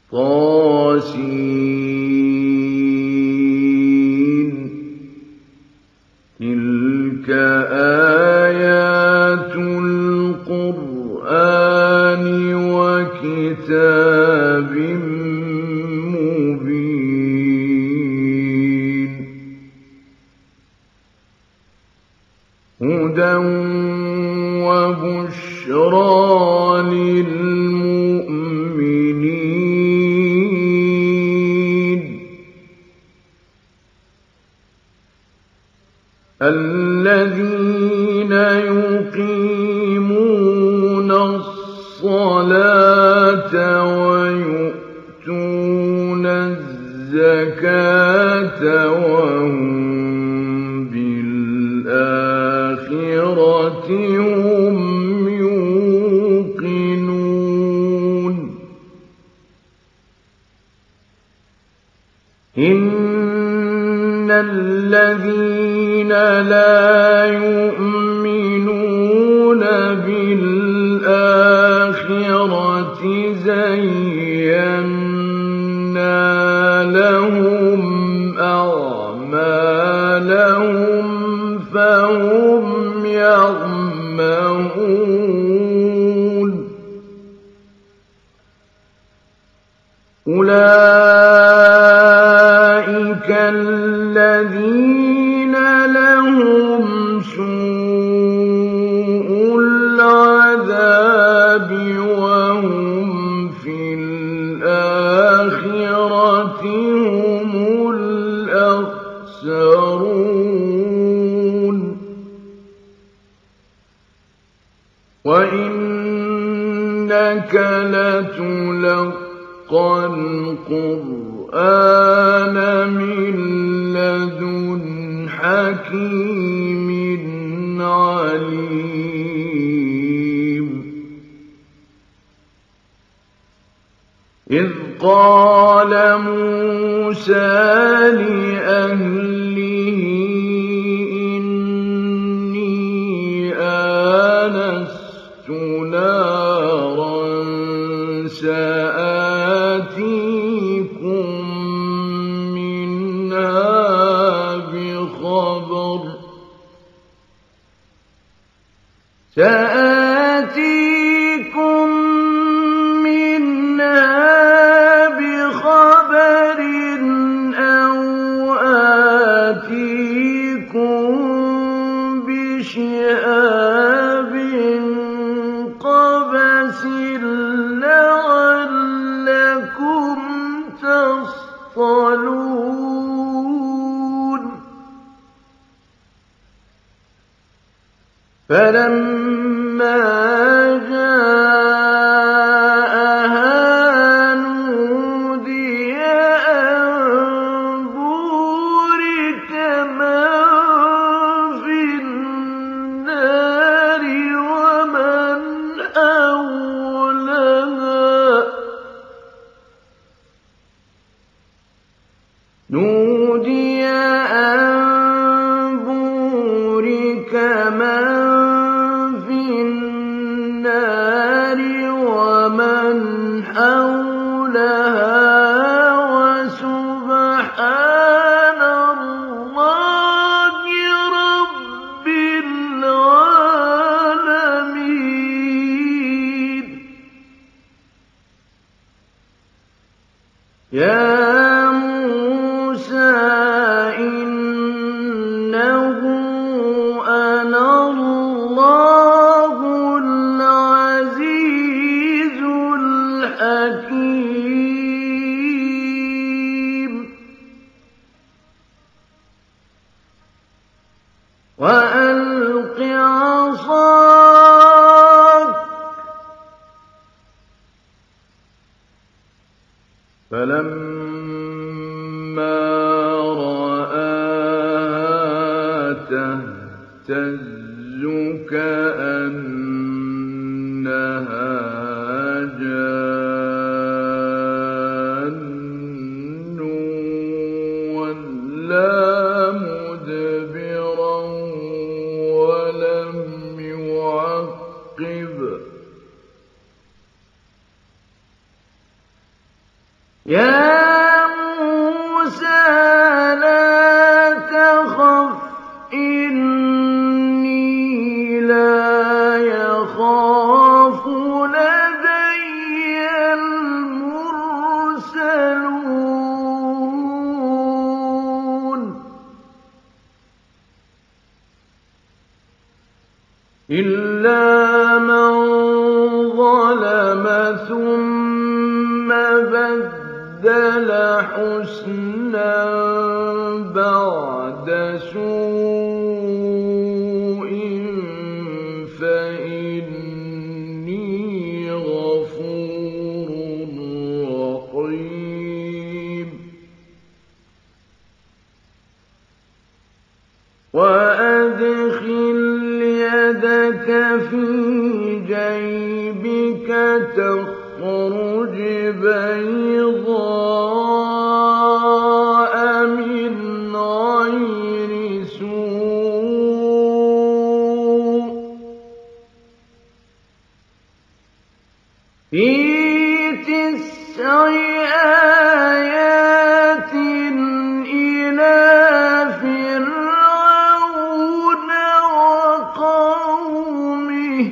طس. تلك آيات القرآن وكتاب مبين. هدى وبشرى للمؤمنين الذين يقيمون الصلاة ويؤتون الزكاة وهم بالآخرة هم يوقنون. إن الذين لا يؤمنون بالآخرة زينا لهم أعمالهم فهم يعمهون. أولئك الذين لهم سوء العذاب وهم في الآخرة هم الأخسرون. وإنك لتلقى القرآن من لدن حكيم عليم. إذ قال موسى لأهله إني آنست نارا سآتيكم منها بخبر أو آتيكم بشهاب قبس لعلكم تصطلون. فلما جاءها نودي أن بورك من في النار ومن حولها. نودي أن بورك من في النار ومن حولها وسبحان الله رب العالمين. يا موسى إنه أنا الله العزيز الحكيم. وألق عصاك فلما رآها تهتز كأنها جان ولا مدبرا ولم يعقب يا موسى لا تخف إني لا يخاف لدي المرسلون إلا من ظلم ثم بدل حسنا بعد سوء فإني غفور رحيم وأدخل يدك في جيبك تخرج بيضاء من غير سوء في 9 آيات إلى فرعون وقومه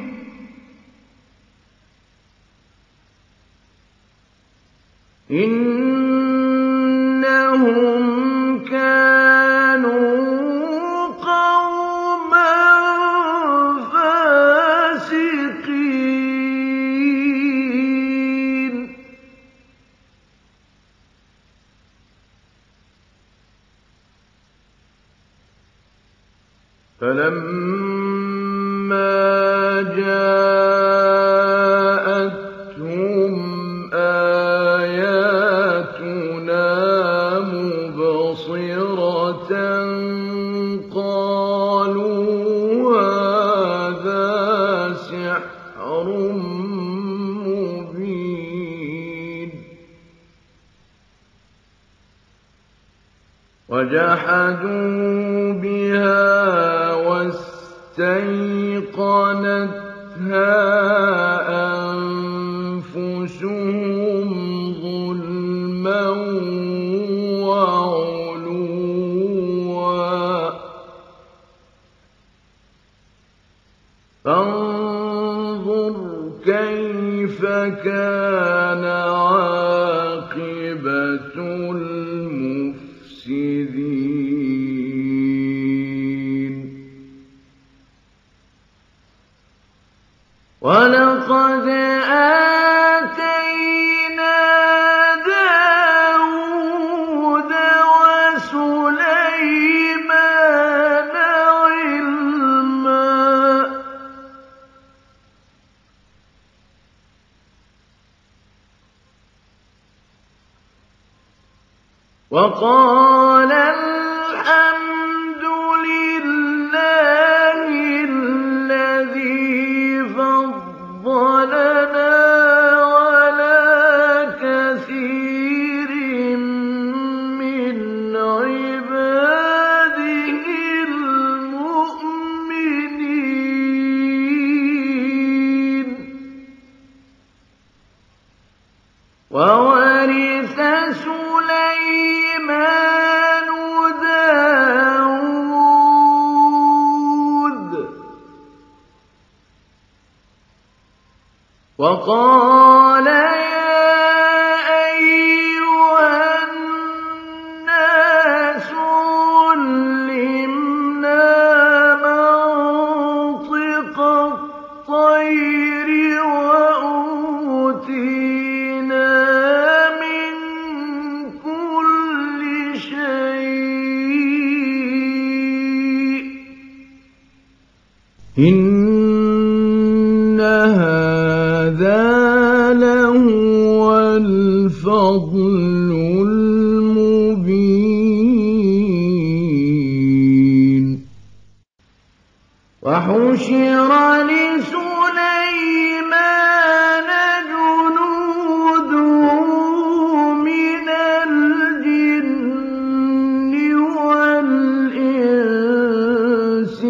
إنهم كانوا قوما فاسقين فلما جاءتهم آياتنا مبصرة قالوا هذا سحر مبين وجحدوا بها واستيقنتها أنفسهم ظلما وعلوا فانظر كيف كان عاقبة المفسدين ولقد آتينا داود وسليمان علما وقال الحمد لله الذي فضلنا على كثير من عباده المؤمنين وورث سليمان داود وقال يا أيها الناس علمنا منطق الطير وأوتينا من كل شيء إن هذا لهو الفضل المبين وحشر لسليمان جنوده من الجن والإنس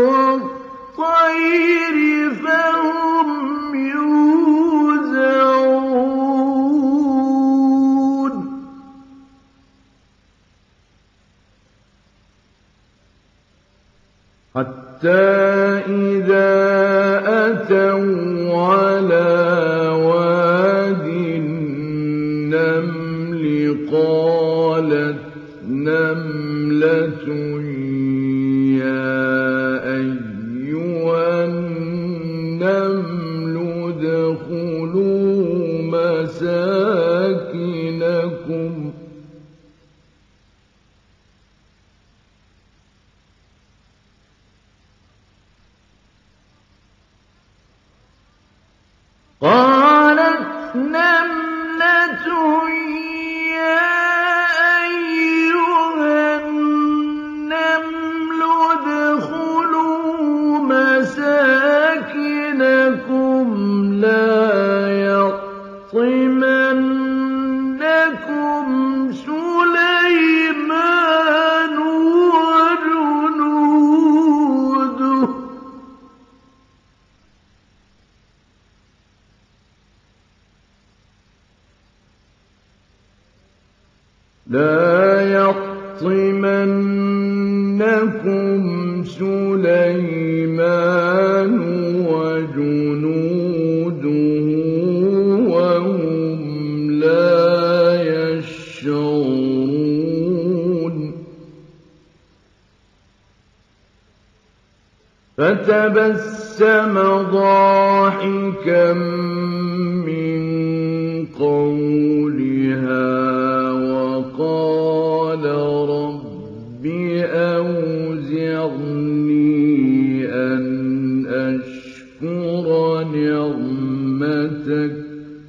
والطير فهم يوزعون إذا أتوا على واد النمل قالت نملة يا أيها النمل ادخلوا مساكنكم قالت نملة يا أيها النمل ادخلوا مساكنكم لا يحطمنكم سليمان وجنوده وهم لا يشعرون فتبسم ضاحكا من قولها وقال رب أوزعني أن أشكر نعمتك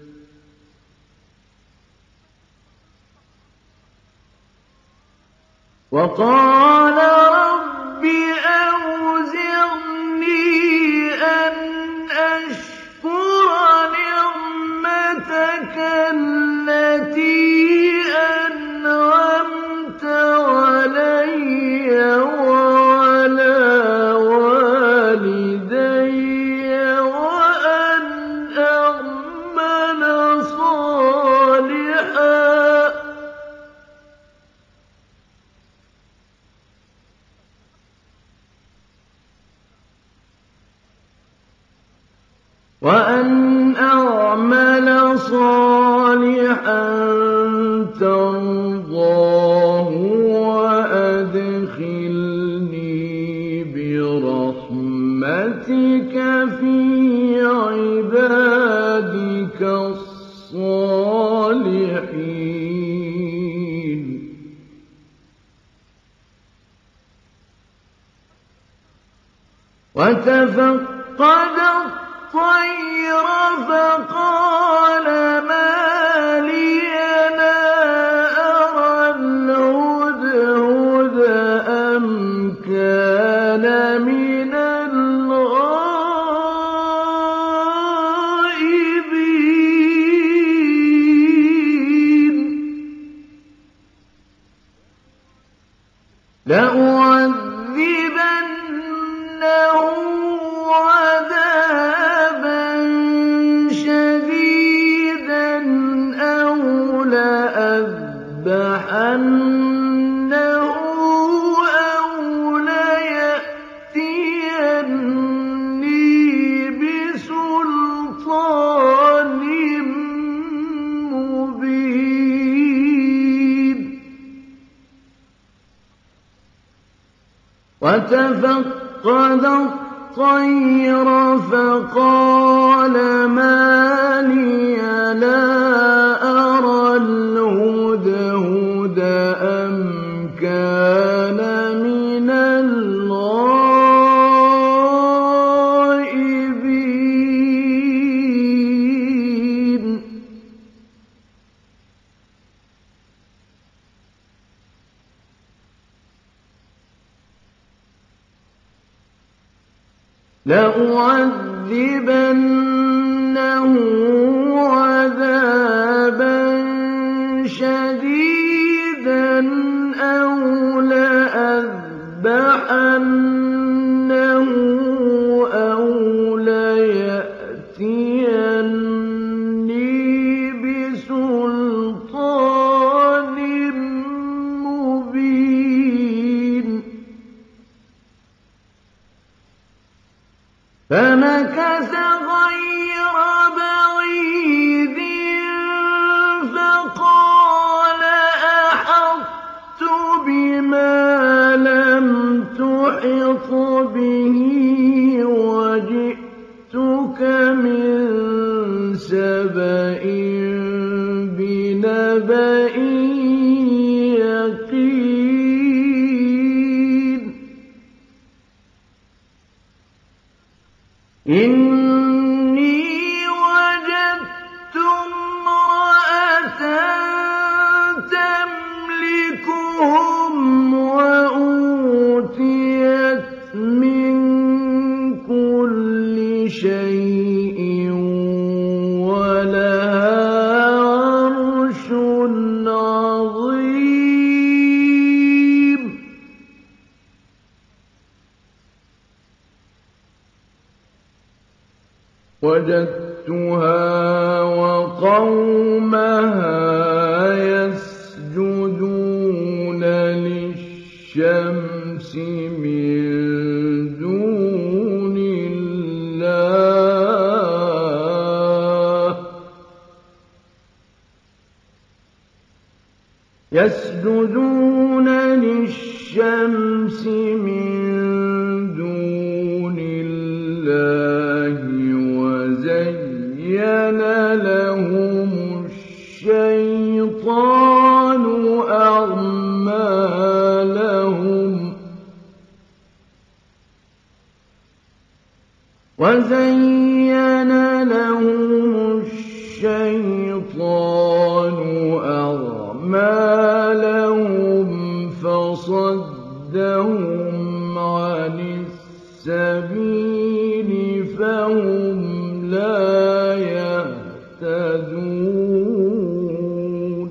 التي أنعمت علي وعلى والدي وأن أعمل صالحا ترضاه وأدخلني برحمتك في عبادك الصالحين وتفقد الطير فقال ما لي لا أرى الهدهد أم كان من الغائبين لأعذبنه عذابا شديدا أو لأذبحنه أو ليأتيني بسلطان مبين وتفقد الطير فقال ما لي لا أرى الهدهد أم كان من الغائبين لأعذبنه عذابا شديدا أو لأذبحنه أو ليأتيني بسلطان مبين فمكث غير بعيد فقال أحطت بما لم تحط به وجئتك من سبأ بنبأ يقين إني وجدت امرأة تملكهم وأوتيت من كل شيء ولها عرش عظيم وجدتها وقومها يسجدون للشمس من دون الله وزين لهم الشيطان أعمالهم فصدهم عن السبيل فهم لا يهتدون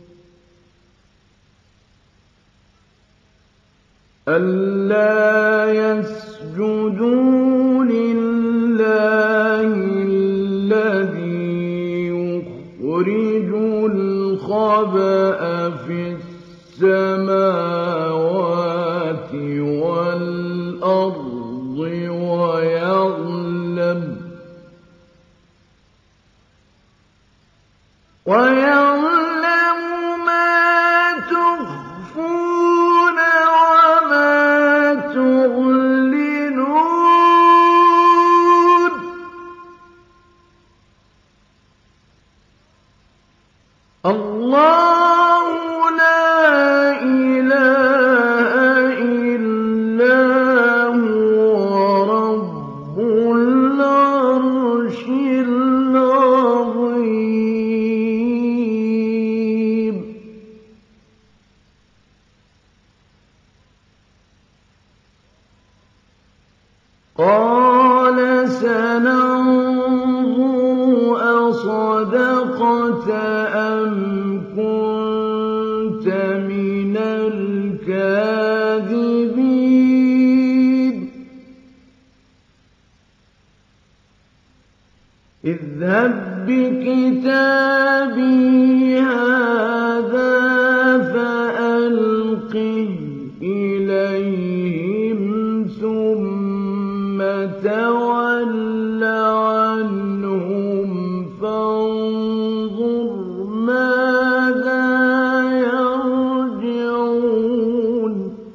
ألا يسجدوا لله الذي يخرج الخبأ في السماوات والأرض ويعلم ما تخفون وما تعلنون الله لا إله إلا هو رب العرش العظيم قال سننظر أصدقت أم كنت من الكاذبين اذهب بكتابي هذا فألقه إليهم ثم تول عنهم فانظر ماذا يرجعون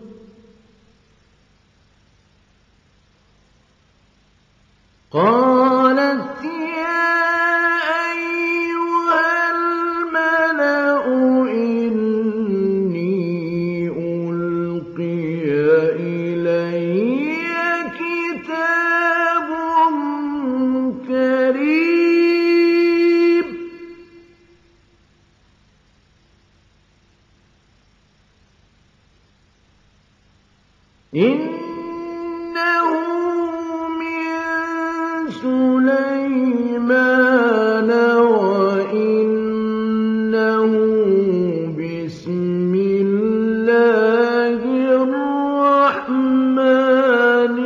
قالت يا أيها الملأ إني ألقي إلي كتاب كريم إنه من سليمان وإنه بسم الله الرحمن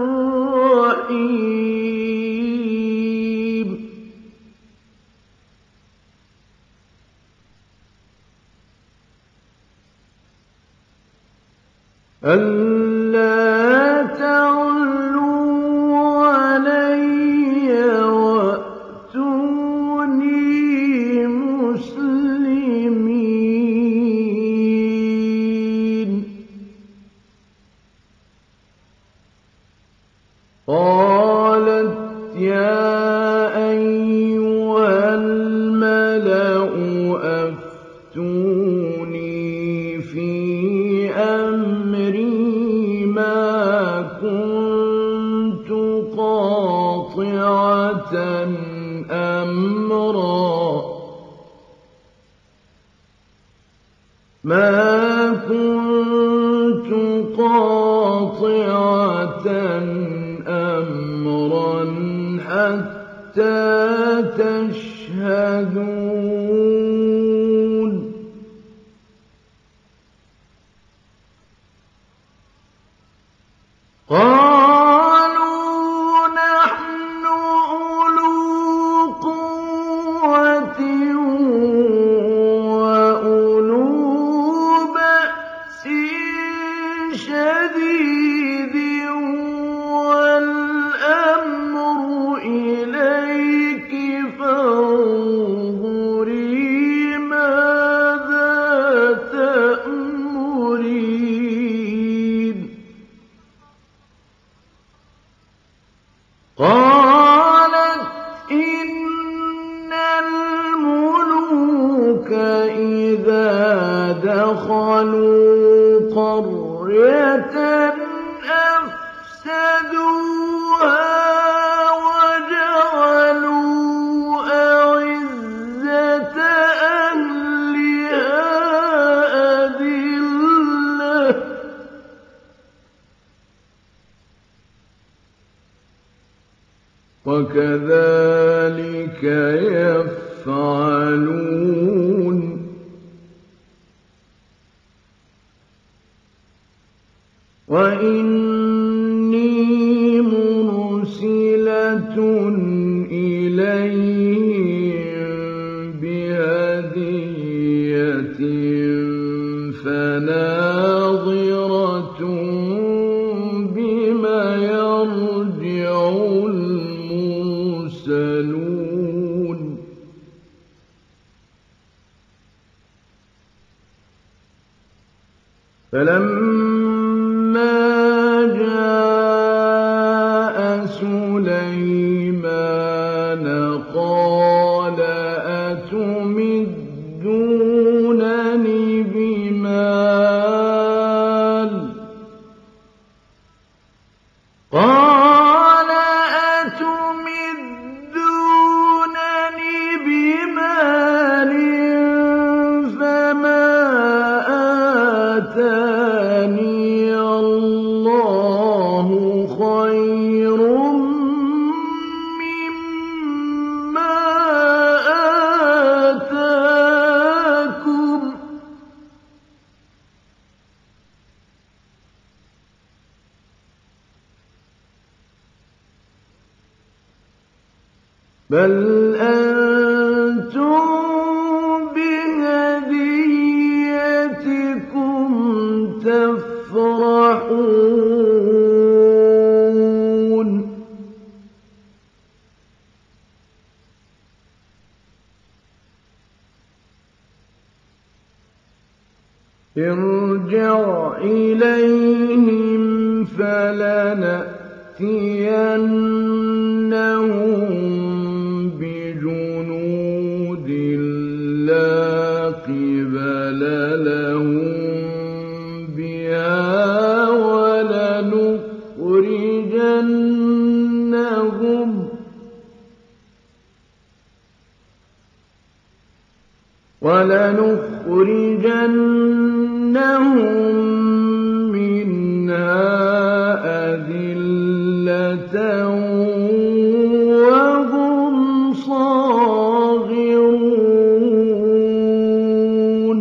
الرحيم ألا تعلوا علي أفتوني في أمري ما كنت قاطعة أمرا حتى تشهدون قالوا نحن أولو قوة وأولو بأس شديد والأمر إليك فانظري ماذا تأمرين قالت إن الملوك إذا دخلوا قرية أفسدوها وجعلوا أعزة أهلها أذلة وكذلك يفعلون وإني مرسلة إليهم بهدية فناظرة بما يرجع المرسلون فلما جاء سليمان قال أتمدونني بمال قال أتمدونني بمال فما آتاني الله خير مما آتاكم بل أنتم بهديتكم تفرحون ارجع إليهم فلنأتينهم بجنود لا قبل لهم بها ولنخرجنهم منها أذلة وهم صاغرون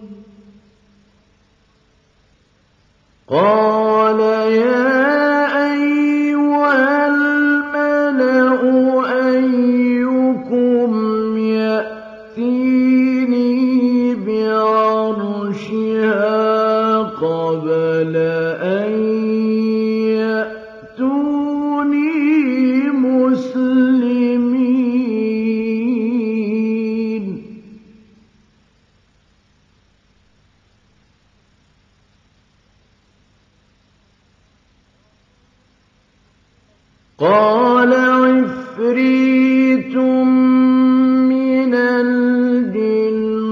قال يا أيها الملأ أيكم يأتيني بعرشها قبل أن يأتوني مسلمين قال عفريت من الجن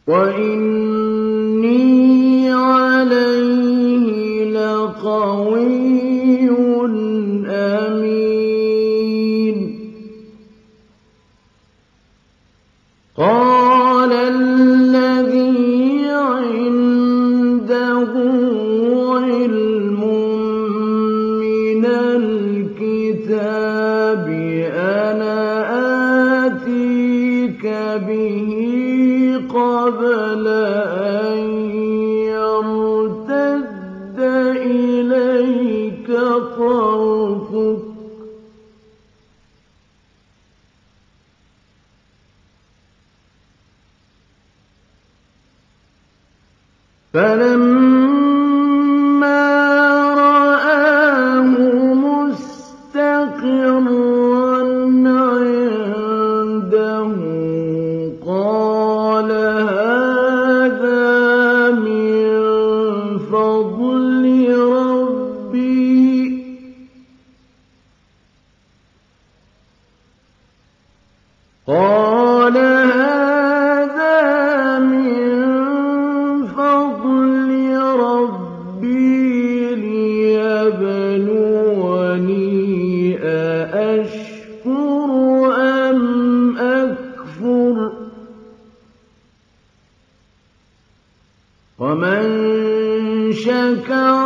وَإِنِّي عَلَيْهِ لَقَوِيٌّ أَمِينٌ قَالَ الَّذِي عِندَهُ عِلْمٌ مِّنَ الْكِتَابِ أَنَا آتِيكَ بِهِ قَبْلَ أَن يَرْتَدَّ إِلَيْكَ طَرْفُكَ ۚ فَلَمَّا رَآهُ مُسْتَقِرًّا عِندَهُ قَالَ هَٰذَا مِن فَضْلِ رَبِّي ۖ لِيَبْلُوَنِي أَأَشْكُرُ أَمْ أَكْفُرُ ۖ وَمَن شَكَرَ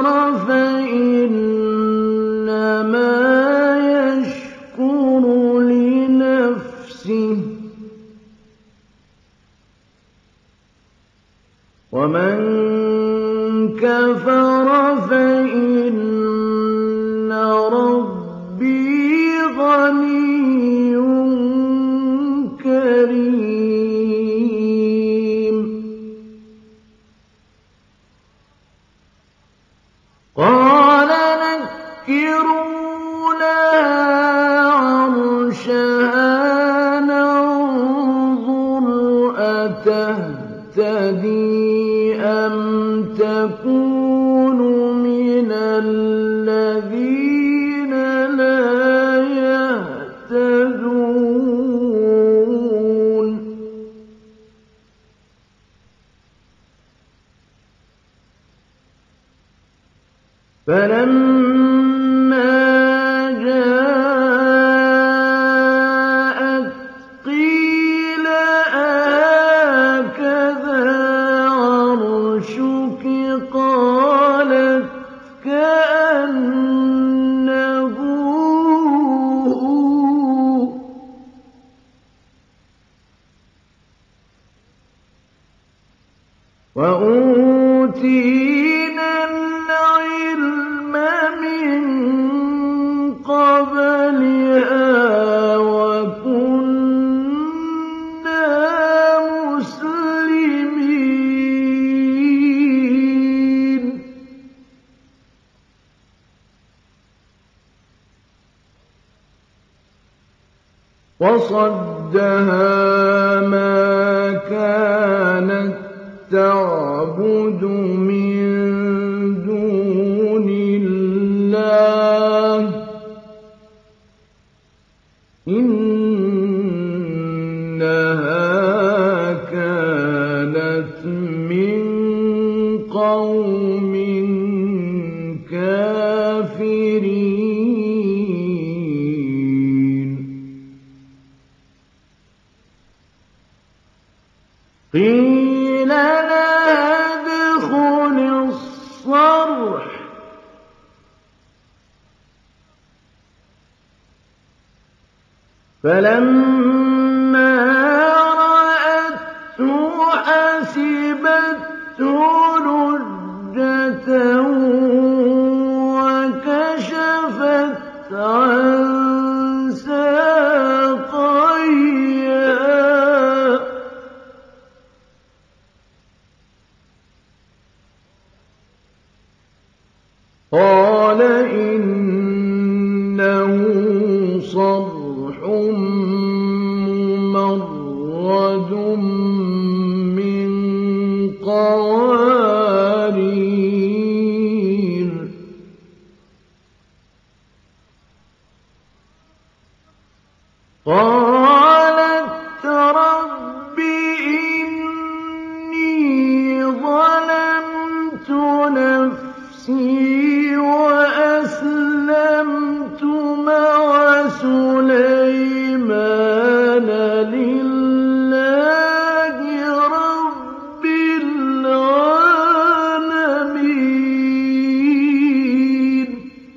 فَإِنَّمَا يَشْكُرُ لِنَفْسِهِ ۖ وَمَن كَفَرَ فَإِنَّ رَبِّي غَنِيٌّ كَرِيمٌ قَالَ نَكِّرُوا لَهَا عَرْشَهَا نَنظُرْ أَتَهْتَدِي أَمْ تَكُونُ مِنَ الَّذِينَ لَا يَهْتَدُونَ فَلَمَّا جَاءَتْ قِيلَ أَهَٰكَذَا عَرْشُكِ ۖ قَالَتْ كَأَنَّهُ هُوَ ۚ وَأُوتِينَا الْعِلْمَ مِن قَبْلِهَا وَكُنَّا مُسْلِمِينَ وَصَدَّهَا مَا كَانَت تَّعْبُدُ مِن دُونِ اللَّهِ ۖ إِنَّهَا كَانَتْ مِن قَوْمٍ كَافِرِينَ قِيلَ لَهَا ادْخُلِي الصَّرْحَ ۖ فَلَمَّا رَأَتْهُ حَسِبَتْهُ لُجَّةً وَكَشَفَتْ عَن سَاقَيْهَا ۚ قَالَ إِنَّهُ صَرْحٌ لِلَّهِ رَبِّ الْعَالَمِينَ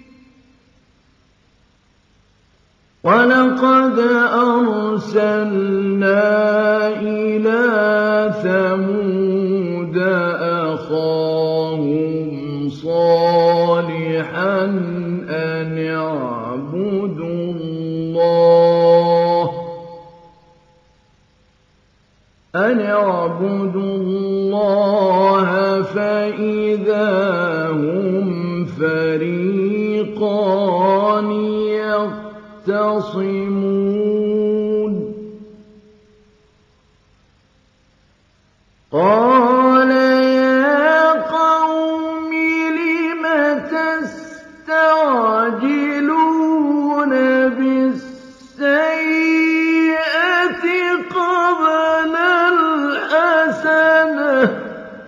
وَلَقَدْ أَرْسَلْنَا إِلَىٰ ثَمُودَ أَخَاهُمْ صَالِحًا أَنِ اعْبُدُوا اللَّهَ فَإِذَا هُمْ فَرِيقَانِ يَخْتَصِمُونَ قَالَ يَا قَوْمِ لِمَ تَسْتَعْجِلُونَ بِالسَّيِّئَةِ قَبْلَ الْحَسَنَةِ ۖ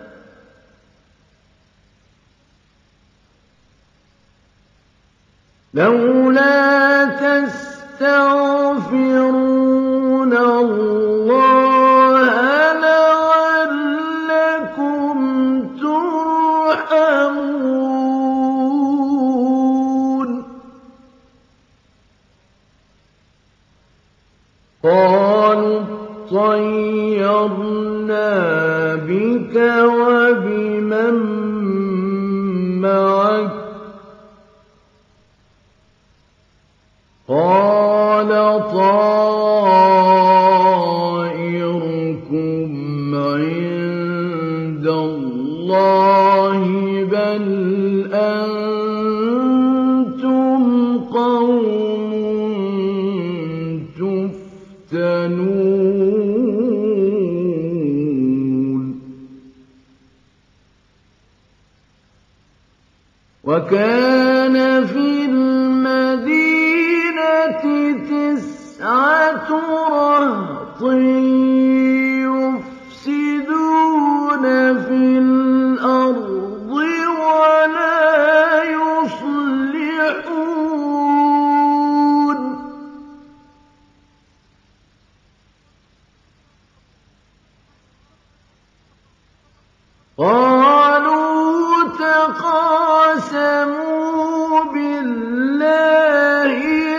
لَوْلَا تَسْتَغْفِرُونَ اللَّهَ لَعَلَّكُمْ تُرْحَمُونَ قَالُوا اطَّيَّرْنَا بِكَ وَبِمَن مَّعَكَ ۚ قَالَ طَائِرُكُمْ عِندَ اللَّهِ ۖ بَلْ أَنتُمْ قَوْمٌ تُفْتَنُونَ وَكَانَ فِي الْمَدِينَةِ 9 رَهْطٍ يُفْسِدُونَ فِي الْأَرْضِ وَلَا يُصْلِحُونَ قَالُوا تَقَاسَمُوا بِاللَّهِ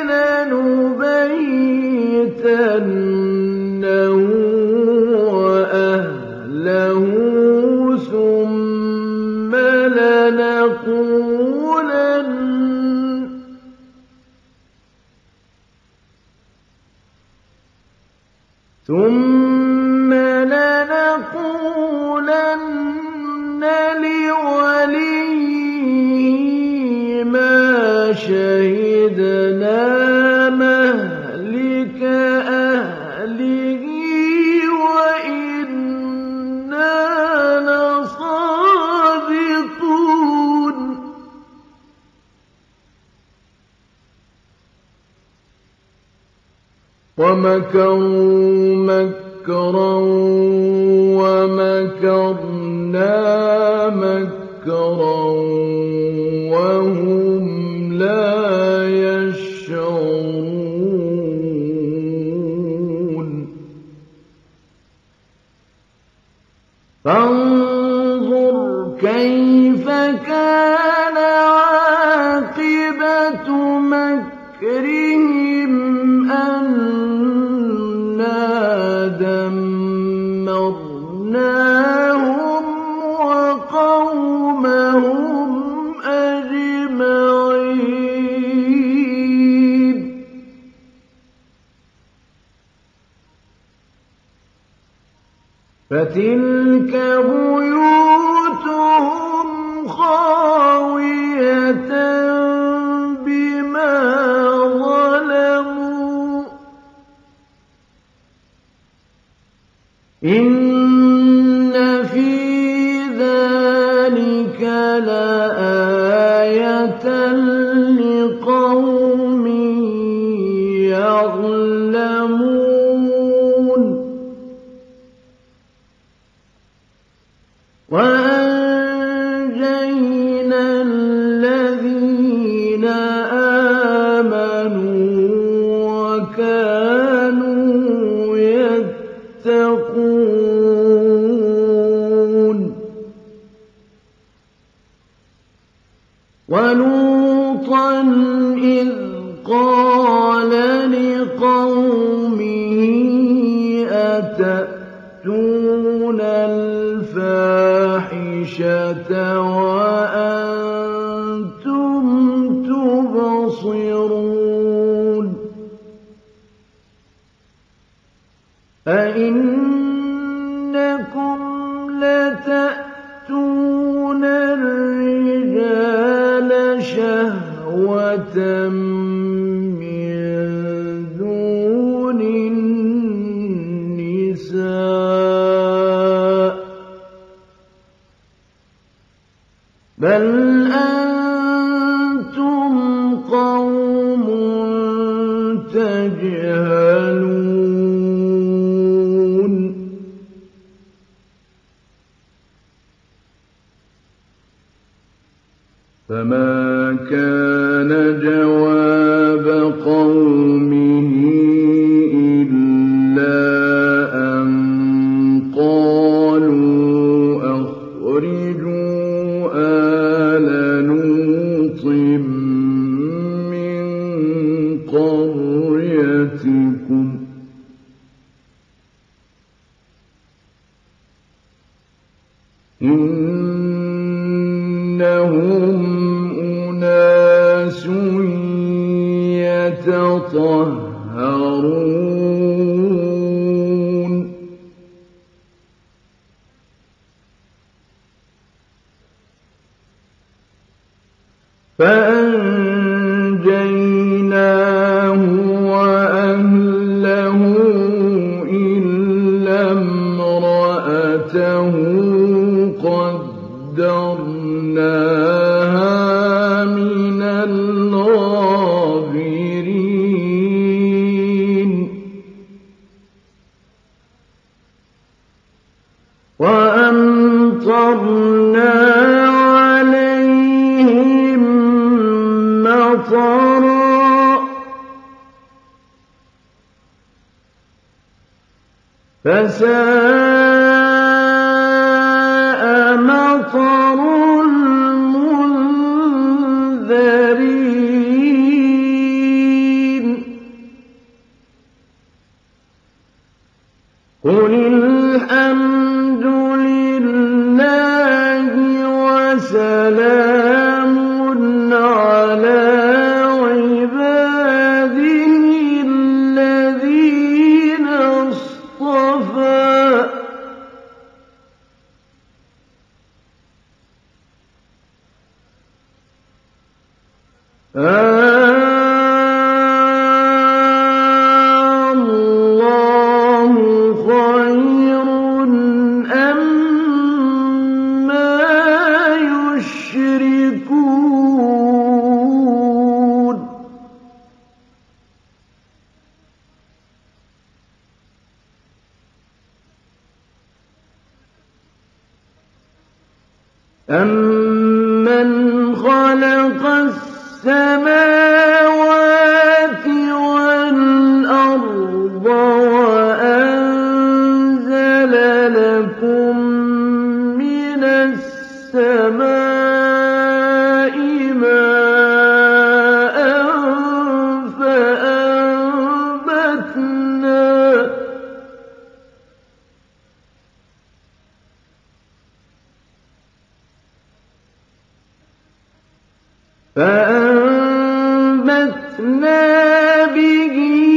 لَنُبَيِّتَنَّهُ وَأَهْلَهُ ثُمَّ لَنَقُولَنَّ لِوَلِيِّهِ مَا شَهِدْنَا مَهْلِكَ أَهْلِهِ وَإِنَّا لَصَادِقُونَ وَمَكَرُوا مَكْرًا وَمَكَرْنَا مَكْرًا وَهُمْ لَا يَشْعُرُونَ فَانظُرْ كَيْفَ كَانَ عَاقِبَةُ مَكْرِهِمْ أَنَّا دَمَّرْنَاهُمْ وَقَوْمَهُمْ أَجْمَعِينَ فَتِلْكَ بُيُوتُهُمْ خَاوِيَةً بِمَا ظَلَمُوا ۗ إِنَّ فِي ذَلِكَ لَآيَةً لِّقَوْمٍ يَعْلَمُونَ وَأَنجَيْنَا الَّذِينَ آمَنُوا وَكَانُوا يَتَّقُونَ يتقون ولوطا إذ قال لقومه أتأتون الفاحشة وأنتم تبصرون أئنكم لتأتون الرجال شهوة من دون النساء بل أنتم قوم تجهلون فما كان جواب قومه إلا أن قالوا أخرجوا آل لوط من قريتكم إنهم أناس يتطهرون فأنجيناه وأهله إلا امرأته قدرناها من الغابرين وأمطرنا عليهم مطرا فساء مطر المنذرين قل الحمد لله وسلام على عباده الذين اصطفى الله خير أما يشركون أَمَّنْ خَلَقَ السَّمَاوَاتِ وَالْأَرْضَ وَأَنزَلَ لَكُم مِّنَ السَّمَاءِ مَاءً فَأَنبَتْنَا بِهِ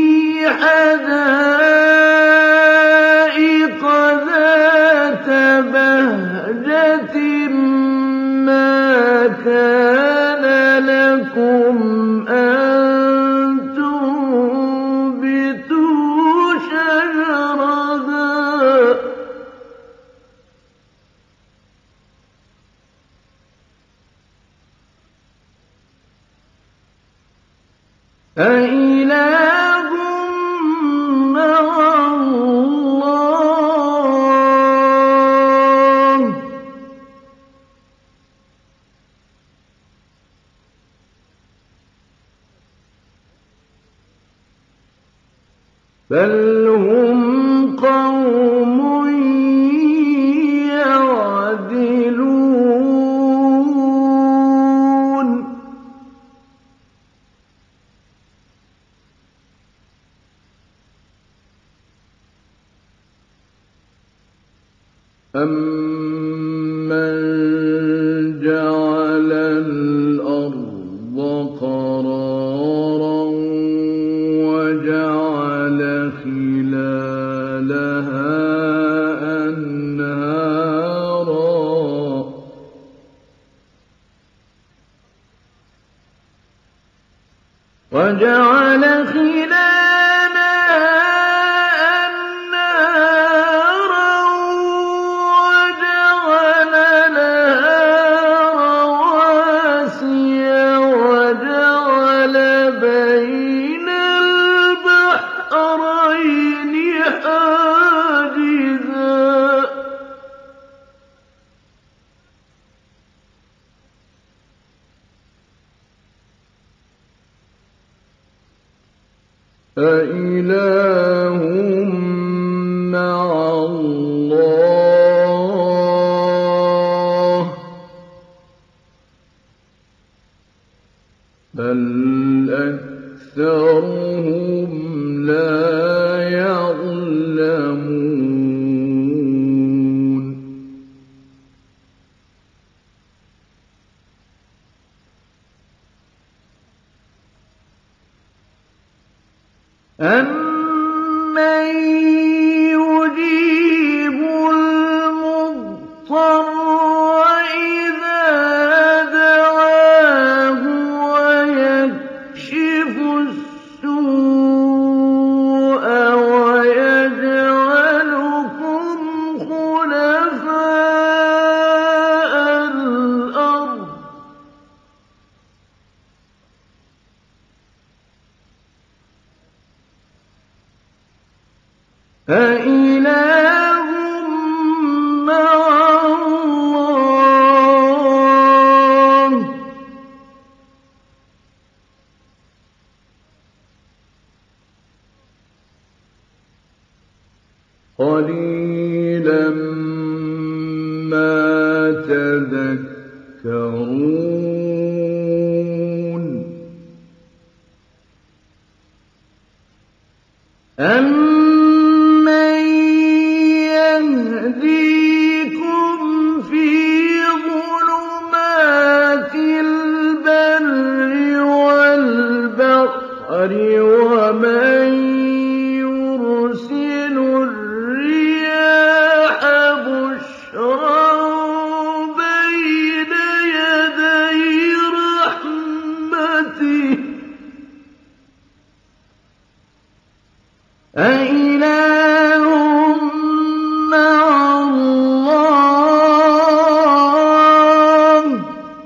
حَدَائِقَ ذَاتَ بَهْجَةٍ مَّا كَانَ لَكُمْ أَن تُنبِتُوا شَجَرَهَا أَإِلَٰهٌ مَّعَ اللَّهِ ۚ بَلْ هُمْ قَوْمٌ أَمَّن جَعَلَ الْأَرْضَ قَرَارًا وَجَعَلَ خِلَالَهَا أَنْهَارًا بَيْنَ الْبَحْرَيْنِ حَاجِزًا ۗ أَإِلَٰهٌ مَّعَ اللَّهِ ۚ بَلْ أَكْثَرُهُمْ لَا يَعْلَمُونَ أَمَّن يُجِيبُ الْمُضْطَرَّ إِذَا دَعَاهُ وَيَكْشِفُ السُّوءَ وَيَجْعَلُكُمْ خُلَفَاءَ الْأَرْضِ ۗ أَإِلَٰهٌ مَّعَ اللَّهِ ۚ قَلِيلًا مَّا تَذَكَّرُونَ أَمَّن يَهْدِيكُمْ فِي ظُلُمَاتِ الْبَرِّ وَالْبَحْرِ وَمَن يُرْسِلُ الرِّيَاحَ بُشْرًا بَيْنَ يَدَيْ رَحْمَتِهِ ۗ أَإِلَٰهٌ مَّعَ اللَّهِ ۚ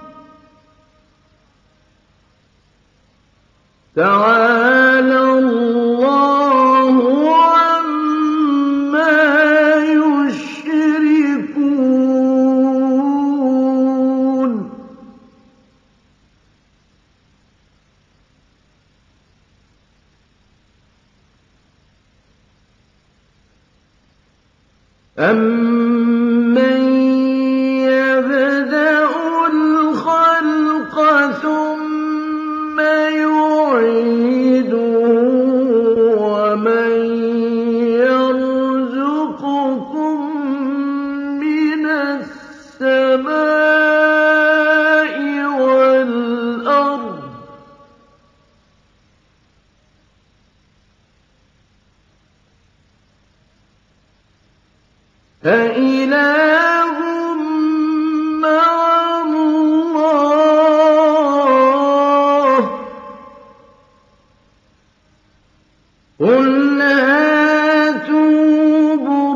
تَعَالَى اللَّهُ عَمَّا يُشْرِكُونَ أَمَّن يَبْدَأُ الْخَلْقَ ثُمَّ يُعِيدُهُ وَمَن يَرْزُقُكُم مِّنَ السَّمَاءِ وَالْأَرْضِ ۗ أَإِلَٰهٌ مَّعَ اللَّهِ ۚ قُلْ هَاتُوا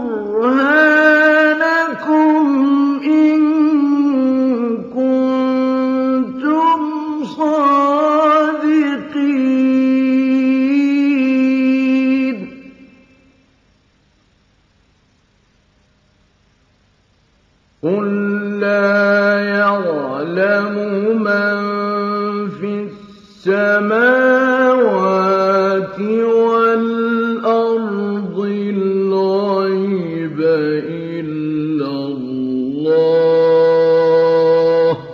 بُرْهَانَكُمْ إِن كُنتُمْ صَادِقِينَ قُل لَّا يَعْلَمُ مَن فِي السَّمَاوَاتِ وَالْأَرْضِ الْغَيْبَ إِلَّا اللَّهُ ۚ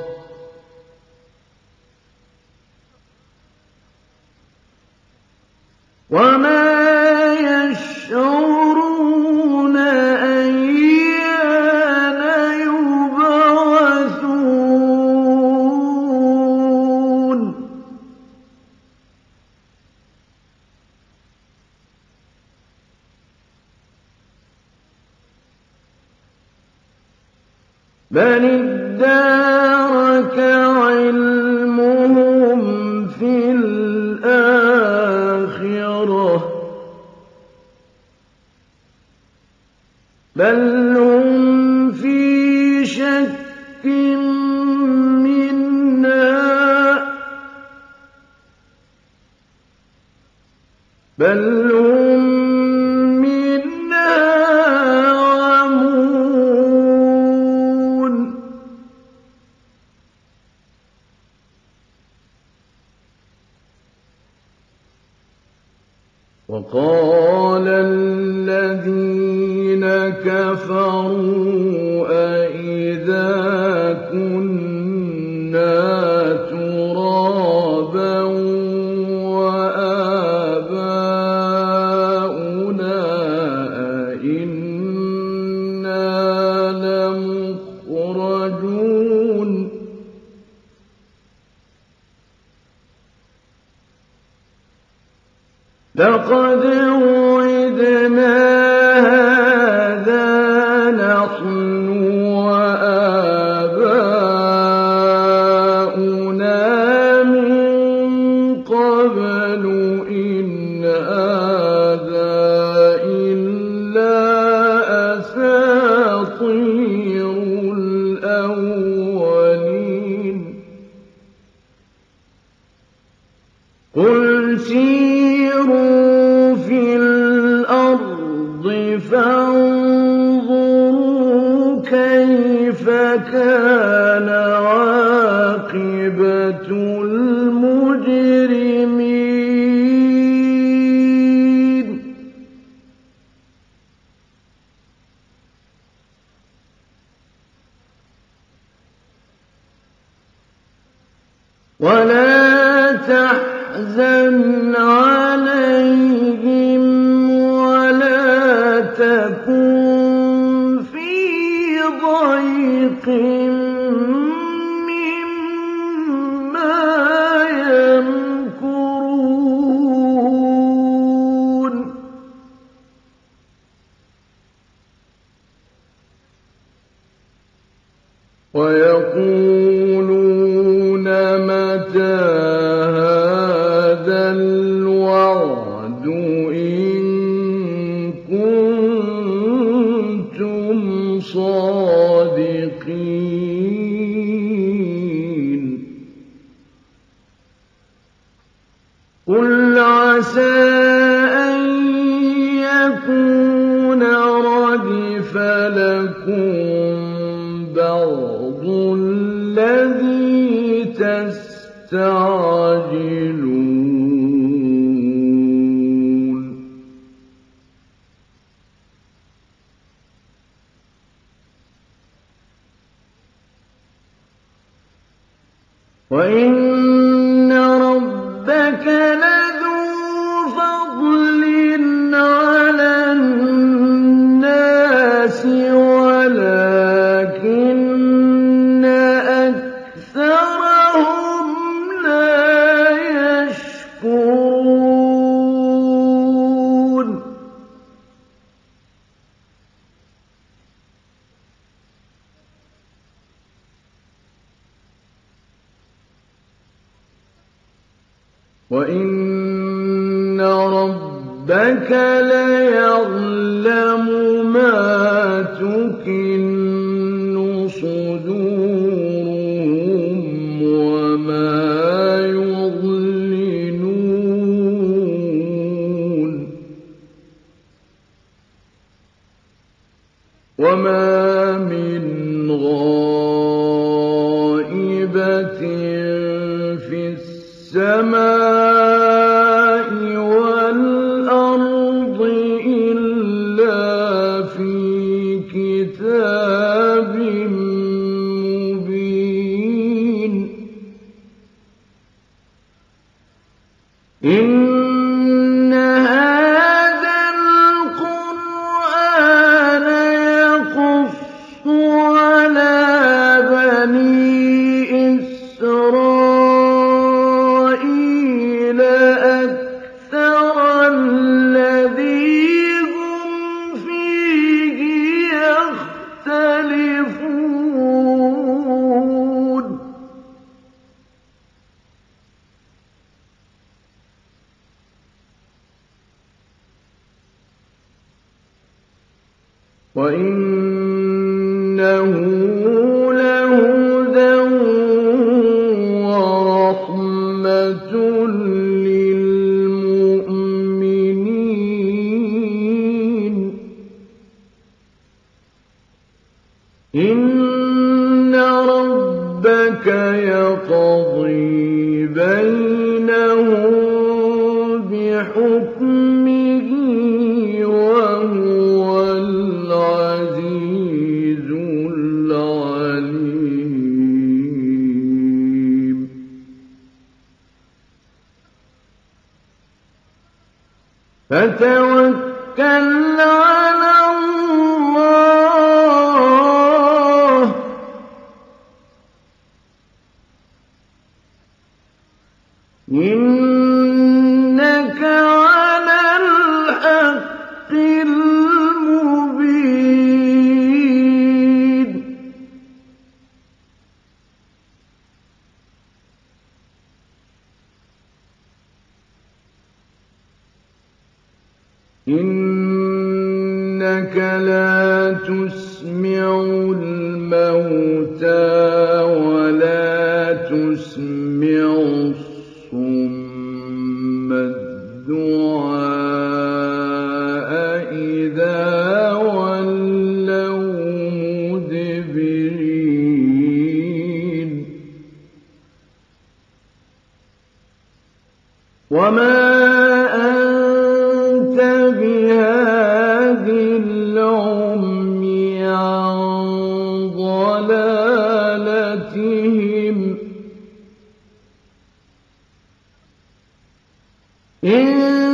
وَمَا يَشْعُرُونَ أَيَّانَ بل ادارك علمهم في الآخرة بل هم في شك منها بل هم منها عمون وقال الذين كفروا أئذا كنا ترابا وآباؤنا أئنا لمخرجون لقد وعدنا هذا نحن وآباؤنا من قبل إن هذا إلا أساطير الأولين قل سيروا في الأرض فانظروا كيف كان عاقبة المجرمين ولا تحزن عليهم ولا تكن في ضيق مما يمكرون ويقولون متى هذا الوعد إن كنتم صادقين قل عسى أن يكون ردف لكم بعض الذي تستعجلون وإن ربك لذو فضل على الناس ولكن أكثرهم لا يشكرون وإن ربك ليعلم ما تكن صدورهم وما يعلنون وما من غائبة في السماء والأرض إلا في كتاب مبين إن هذا القرآن يقص على بني إسرائيل وَإِنَّهُ لَهُدًى وَرَحْمَةٌ لِّلْمُؤْمِنِينَ إِنَّ رَبَّكَ يَقْضِي بَيْنَهُم بِحُكْمِهِ وَهُوَ الْعَزِيزُ الْعَلِيمُ فَتَوَكَّلْ عَلَى اللَّهِ ۖ إِنَّكَ عَلَى الْحَقِّ الْمُبِينِ إِنَّكَ لَا تُسْمِعُ الْمَوْتَىٰ وَلَا تُسْمِعُ الصُّمَّ الدُّعَاءَ إِذَا وَلَّوْا مُدْبِرِينَ وَمَا أَنتَ بِهَادِ الْعُمْيِ عَن ضَلَالَتِهِمْ ۖ إِن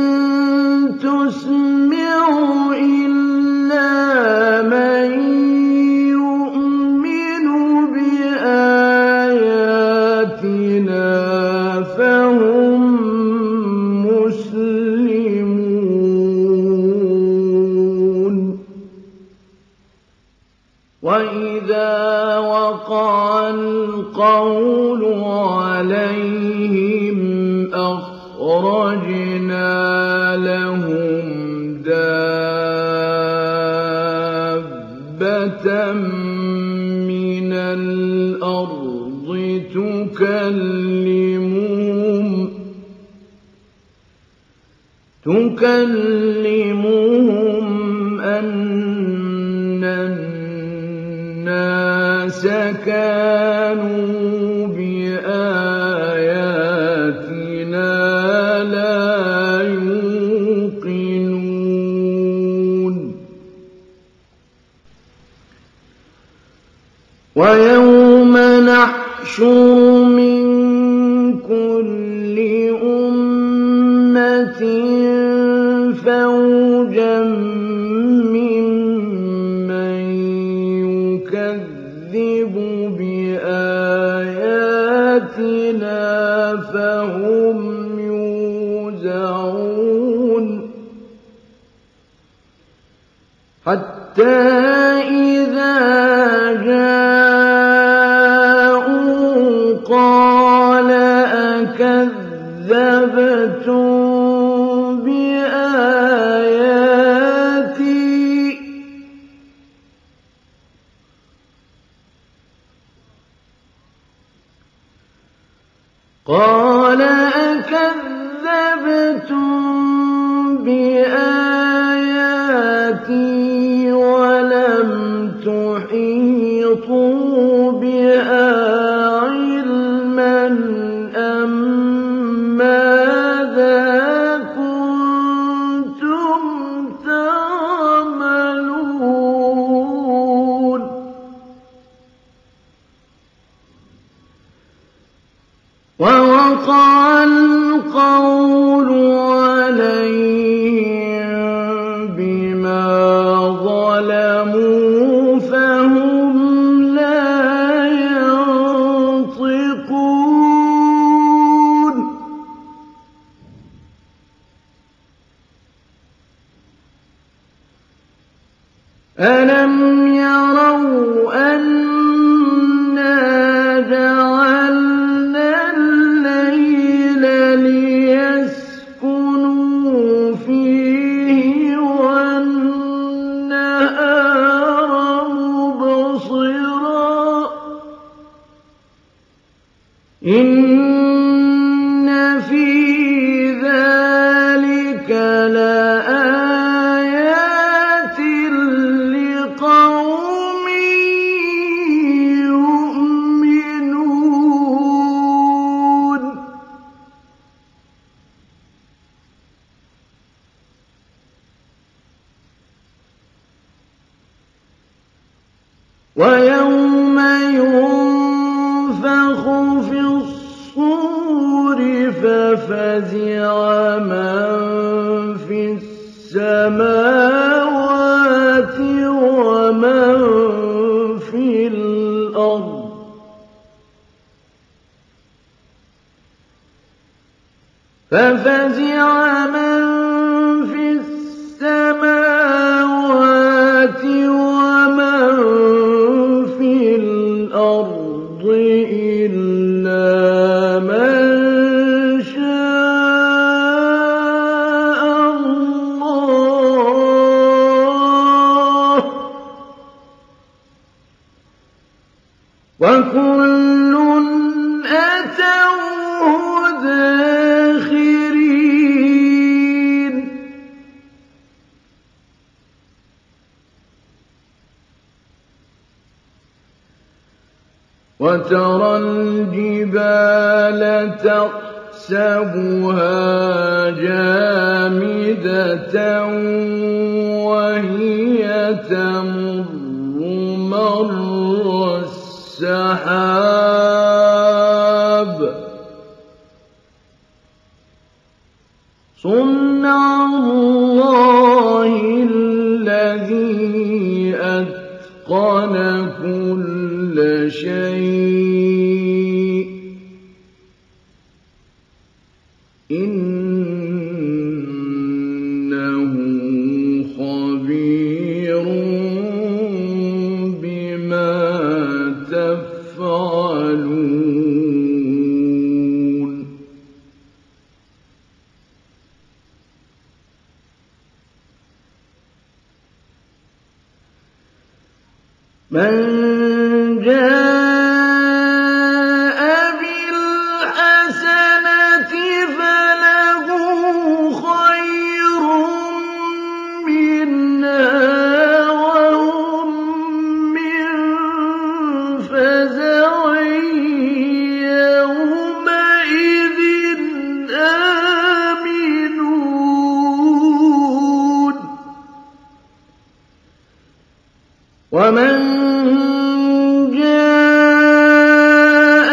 تُسْمِعُ إِلَّا مَن يُؤْمِنُ بِآيَاتِنَا فَهُم مُّسْلِمُونَ وَإِذَا وَقَعَ الْقَوْلُ عَلَيْهِمْ أَخْرَجْنَا لَهُمْ دَابَّةً مِّنَ الْأَرْضِ تُكَلِّمُهُمْ أَنَّ النَّاسَ كَانُوا بِآيَاتِنَا لَا يُوقِنُونَ وَيَوْمَ نَحْشُرُ مِن كُلِّ أُمَّةٍ فَوْجًا مِّمَّن يُكَذِّبُ بِآيَاتِنَا فَهُمْ يُوزَعُونَ حَتَّىٰ إِذَا جَاءُوا قَالَ أَكَذَّبْتُم بِآيَاتِي ۖ قَالَ أَكَذَّبْتُم بِآيَاتِي وَلَمْ تُحِيطُوا بِهَا عِلْمًا أَم مَّاذَا كُنتُمْ تَعْمَلُونَ وَوَقَعَ الْقَوْلُ عَلَيْهِم بِمَا ظَلَمُوا فَهُمْ لَا يَنطِقُونَ أَلَمْ يَرَوْا أَنَّا جَعَلْنَا اللَّيْلَ لِيَسْكُنُوا فِيهِ وَالنَّهَارَ إِنَّ فِي ذَلِكَ لَآيَاتٍ لِقَوْمٍ يُؤْمِنُونَ وَيَوْمَ يُنفَخُ فِي الصُّورِ فَفَزِعَ مَن فِي السَّمَاوَاتِ وَمَن فِي الْأَرْضِ إِلَّا مَن شَاءَ اللَّهُ ۚ وَكُلٌّ أَتَوْهُ دَاخِرِينَ وَتَرَى الْجِبَالَ تَحْسَبُهَا جَامِدَةً وَهِيَ تَمُرُّ مَرَّ السَّحَابِ ۚ صُنْعَ اللَّهِ الَّذِي أَتْقَنَ كُلَّ شَيْءٍ ۚ إِنَّهُ خَبِيرٌ بِمَا تَفْعَلُونَ مَن جَاءَ بِالْحَسَنَةِ فَلَهُ خَيْرٌ مِّنْهَا وَهُم مِّن فَزَعٍ يَوْمَئِذٍ آمِنُونَ وَمَن جَاءَ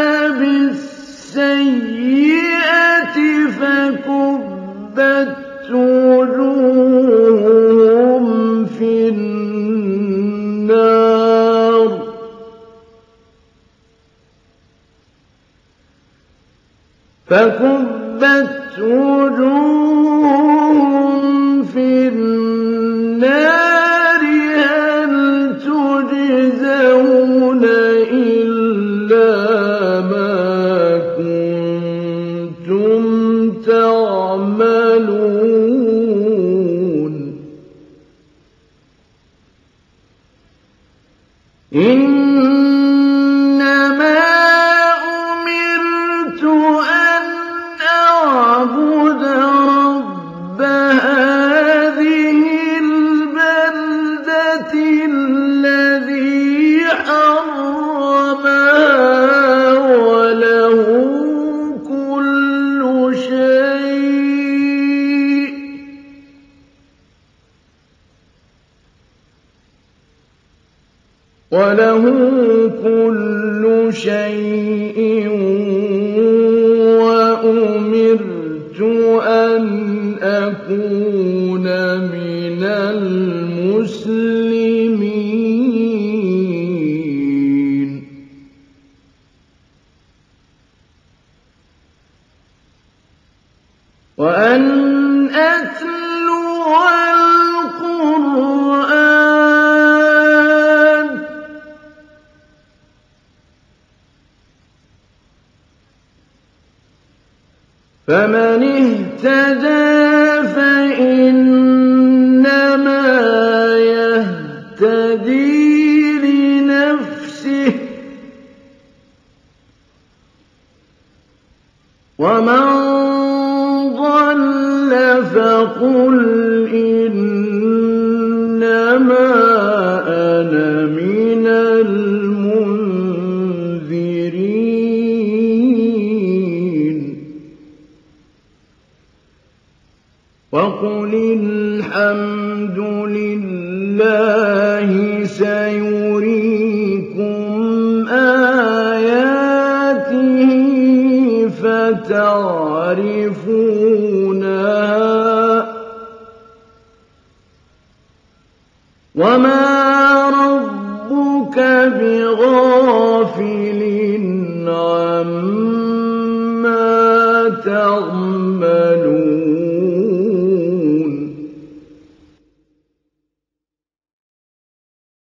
بِالسَّيِّئَةِ فَكُبَّتْ وُجُوهُهُمْ فِي النَّارِ هَلْ تُجْزَوْنَ إِلَّا مَا كُنتُمْ تَعْمَلُونَ إِنَّمَا أُمِرْتُ أَنْ أَعْبُدَ رَبَّ هَٰذِهِ الْبَلْدَةِ الَّذِي حَرَّمَهَا وَلَهُ كُلُّ شَيْءٍ وَأُمِرْتُ أَنْ أَكُونَ مِنَ الْمُسْلِمِينَ وَأَنْ أَتْلُوَ الْقُرْآنَ فَمَنِ اهْتَدَىٰ فَإِنَّمَا يَهْتَدِي لِنَفْسِهِ ۖ ومن ضل فقل إنما أنا من المنذرين وقل الحمد لله سيريكم آياته فتعرفونها وما ربك بغافل